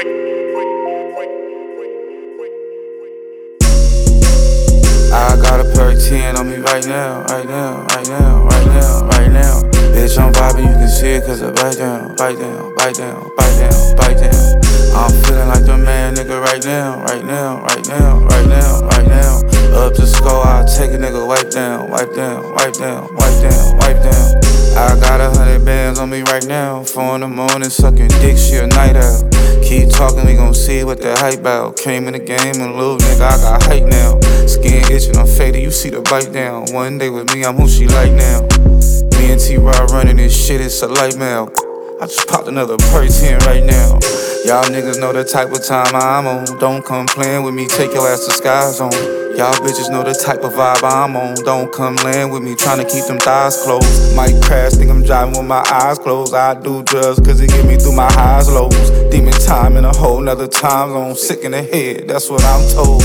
I got a perk 10 on me right now, right now, right now, right now, right now. Bitch, I'm vibing, you can see it cause I bite down, bite down, bite down, bite down, bite down. I'm feeling like the man, nigga, right now, right now, right now, right now, right now. Up to score, I'll take a nigga, wipe down, wipe down, wipe down, wipe down, wipe down. I got 100 bands on me right now. 4 in the morning, sucking dick, she a night out. Keep talking, we gon' see what the hype out. Came in the game and little nigga, I got hype now. Skin itching, I'm faded, you see the bite down. One day with me, I'm who she like now. Me and T-Rod running this shit, it's a light mail. I just popped another perk 10 right now. Y'all niggas know the type of time I'm on. Don't come playing with me, take your ass to Sky Zone. Y'all bitches know the type of vibe I'm on. Don't come land with me, tryna keep them thighs closed. Might crash, think I'm driving with my eyes closed. I do drugs cause it get me through my highs, lows. Demon time in a whole nother time zone. Sick in the head, that's what I'm told.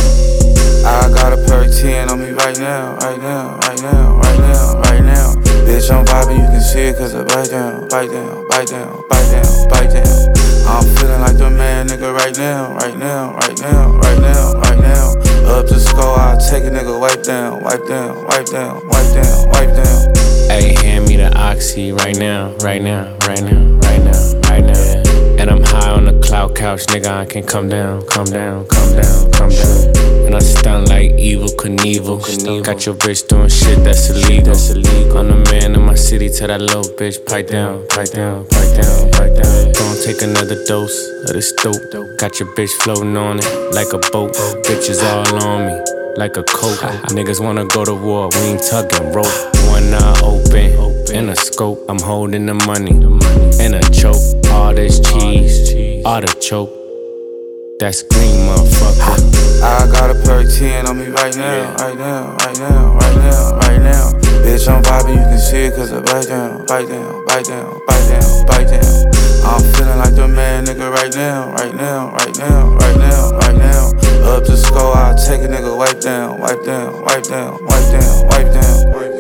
I got a perk 10 on me right now, right now, right now, right now, right now. Bitch, I'm vibing, you can see it cause I bite down, bite down, bite down, bite down, bite down. I'm feeling like the man, nigga, right now, right now, right now, right now, right now. Up to score, I'll take a nigga, wipe down, wipe down, wipe down, wipe down, wipe down. Hey, hand me the oxy right now, right now, right now, right now, right now. And I'm high on the cloud couch, nigga, I can come down, come down, come down, come down. And I stun like Evel Knievel. Got your bitch doing shit that's illegal. I'm the man in my city, tell that little bitch, pipe down, pipe down, pipe down, pipe down. Gonna take another dose of this dope. Got your bitch floating on it like a boat. Bitches all on me like a coat. Niggas wanna go to war, we ain't tugging rope. One eye open, in a scope. I'm holding the money, in a choke. All this cheese, artichoke. That's green, motherfucker. I got a perk 10 on me right now, right now, right now, right now, right now. Bitch, I'm vibing, you can see it cause I bite down, bite down, bite down, bite down, bite down. I'm feeling like the man, nigga, right now, right now, right now, right now, right now. Up to score, I'll take a nigga, wipe down, wipe down, wipe down, wipe down, wipe down.